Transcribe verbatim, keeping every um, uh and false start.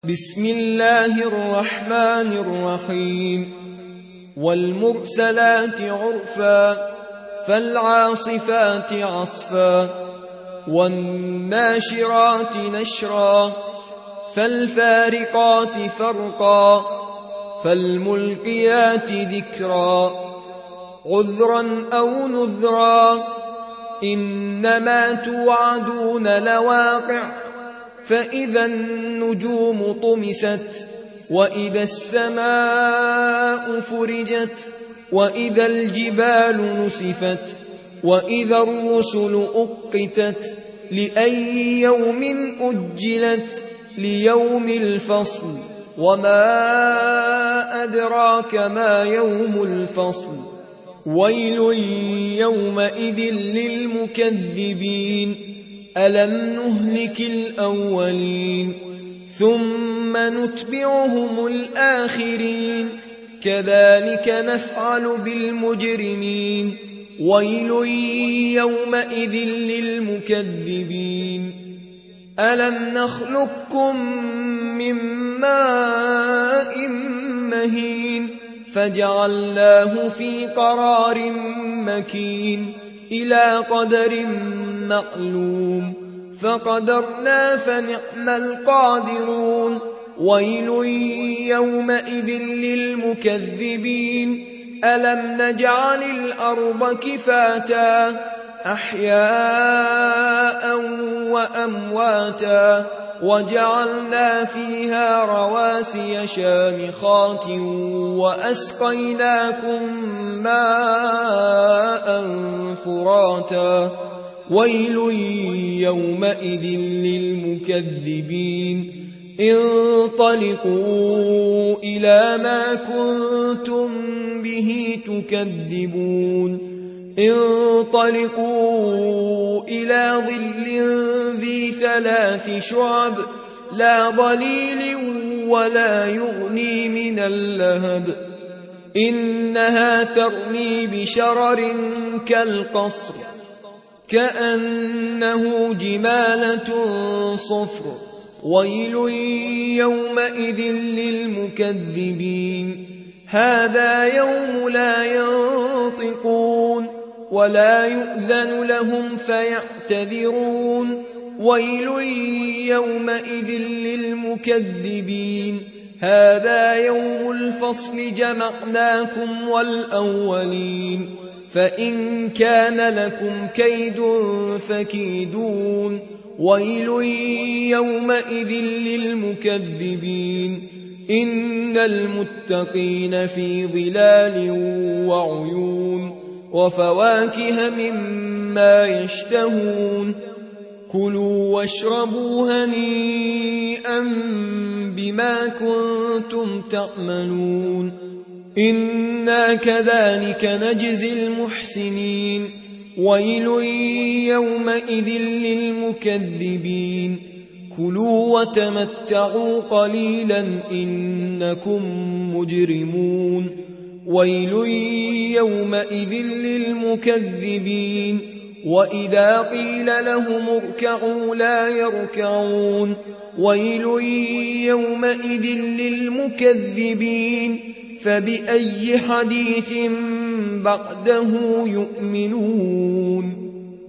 بسم الله الرحمن الرحيم والمرسلات عرفا فالعاصفات عصفا والناشرات نشرا فالفارقات فرقا فالملقيات ذكرا عذرا أو نذرا إنما توعدون لواقع فإذا النجوم طمست وإذا السماء فرجت وإذا الجبال نسفت وإذا الرسل أقتت لأي يوم أجلت ليوم الفصل وما أدراك ما يوم الفصل ويل يومئذ للمكذبين ألم نهلك الأولين ثم نتبعهم الآخرين كذلك نفعل بالمجرمين ويل يومئذ للمكذبين ألم نخلقكم من ماء مهين فجعلناه في قرار مكين إلى قدر معلوم فقدرنا فنعم القادرون ويل يومئذ للمكذبين ألم نجعل الأرض كفاتا أحياء وأمواتا وجعلنا فيها رواسي شامخات وأسقيناكم ماء فراتا ويل يومئذ للمكذبين انطلقوا إلى ما كنتم به تكذبون انطلقوا إلى ظل ذي ثلاث شعب لا ظليل ولا يغني من اللهب إنها ترمي بشرر كالقصر كأنه جمالة صفر ويل يومئذ للمكذبين هذا يوم لا ينطقون ولا يؤذن لهم فيعتذرون ويل يومئذ للمكذبين هذا يوم الفصل جمعناكم والأولين فإن كان لكم كيد فكيدون ويل يومئذ للمكذبين إن المتقين في ظلال وعيون وفواكه مما يشتهون كلوا واشربوا هنيئا بما كنتم تعملون إنا كذلك نجزي المحسنين ويل يومئذ للمكذبين كلوا وتمتعوا قليلا إنكم مجرمون ويل يومئذ للمكذبين وإذا قيل لهم اركعوا لا يركعون ويل يومئذ للمكذبين فبأي حديث بعده يؤمنون